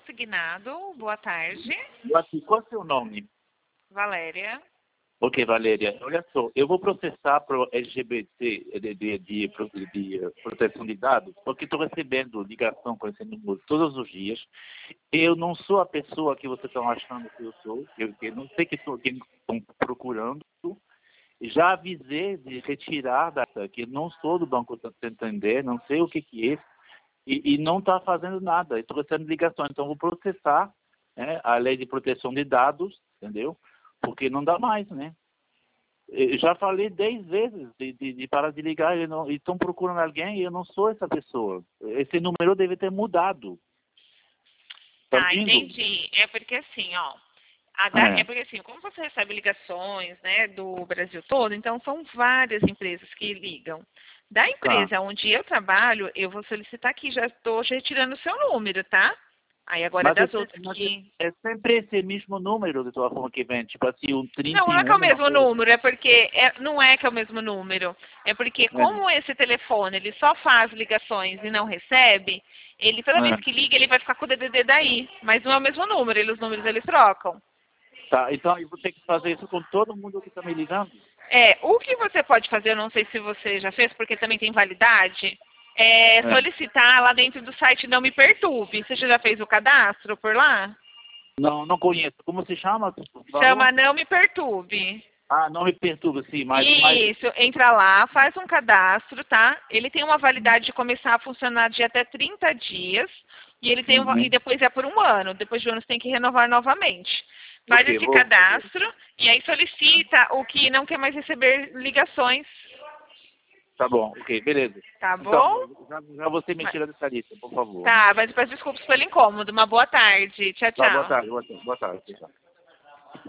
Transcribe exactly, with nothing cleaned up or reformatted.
consignado. Boa tarde. Aqui, qual é o seu nome? Valéria. Ok, Valéria. Olha só, eu vou processar para o L G B T de, de, de, de, de proteção de dados, porque estou recebendo ligação com esse número todos os dias. Eu não sou a pessoa que vocês estão achando que eu sou. Eu, eu não sei que sou quem estão procurando. Já avisei de retirar data, que eu não sou do Banco Santander, não sei o que, que é, e, e não está fazendo nada. Estou recebendo ligações, então vou processar, né, a lei de proteção de dados, entendeu? Porque não dá mais, né? Eu já falei dez vezes de, de, de parar de ligar e estão procurando alguém e eu não sou essa pessoa. Esse número deve ter mudado. Tá Tá, ouvindo? entendi. É porque assim, ó. A da, É. é porque assim, como você recebe ligações, né, do Brasil todo, então são várias empresas que ligam. Da Tá. empresa onde eu trabalho, eu vou solicitar aqui, já estou retirando o seu número, tá? Aí agora Mas, é, das se- outras mas que... é, é sempre esse mesmo número de tua forma que vem, tipo assim, um Não, trinta não e é que é o um, uma mesmo coisa. número, é porque é, não é que é o mesmo número. É porque como É. esse telefone ele só faz ligações e não recebe, ele toda vez É. que liga ele vai ficar com o D D D daí. Mas não é o mesmo número, ele, os números eles trocam. Tá, então eu vou ter que fazer isso com todo mundo que está me ligando? É, o que você pode fazer, eu não sei se você já fez, porque também tem validade, é É. solicitar lá dentro do site Não Me Perturbe. Você já fez o cadastro por lá? Não, não conheço. Como se chama? Falou? Chama Não Me Perturbe. Ah, não me perturba, sim, mas, mas Isso, entra lá, faz um cadastro, tá? Ele tem uma validade de começar a funcionar de até trinta dias e ele tem um- e uhum. depois é por um ano. Depois de um ano você tem que renovar novamente. Faz Ok, esse vou fazer. cadastro e aí solicita o que não quer mais receber ligações, Tá bom, ok, beleza. tá Então, bom? já, já você me Mas- tira dessa lista, por favor. Tá, mas peço desculpas pelo incômodo. Uma boa tarde. Tchau, Tá, boa tchau. tarde, boa tarde, boa tarde. Tchau.